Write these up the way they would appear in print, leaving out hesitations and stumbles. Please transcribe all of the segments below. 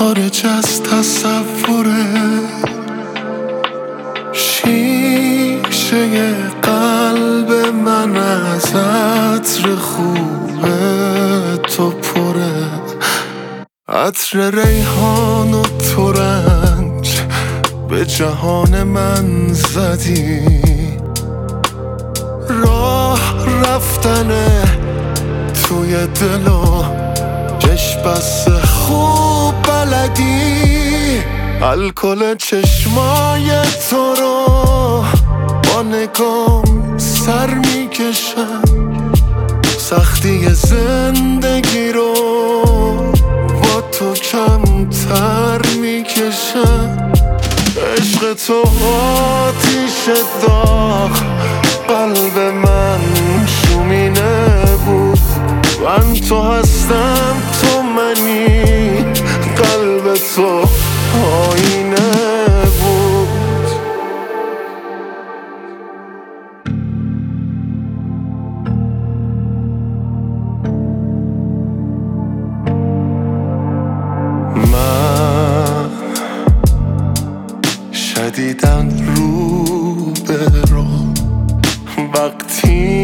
خارج از تصوره، شیشه قلب من از عطر خوب تو پره، عطر ریحان و ترنج به جهان من زدی، راه رفتنه توی دل و چشم بس خوب بلدی، الکل چشمای تو رو با نگام سر میکشم، سختی زندگی رو با تو کمتر میکشم، عشق تو آتیش داغ قلب من شومینه بود، من تو هستم تو منی، قلب تو آینه بود. من شدیدن رو به رو وقتی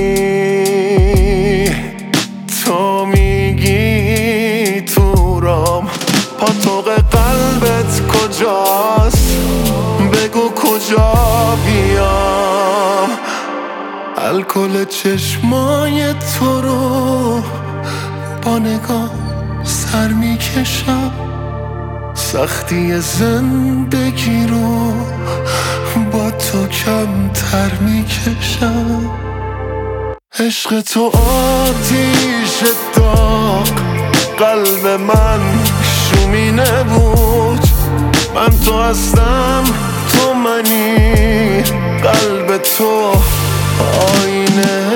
تو میگی تو رام، پاتوق قلبت کجاست بگو کجا بیام، الکل چشمای تو رو با نگاه سر میکشم، سختی زندگی رو با تو کمتر میکشم، عشق تو آتیش داغ قلب من شومینه بود، من تو هستم تو منی، قلب تو آینه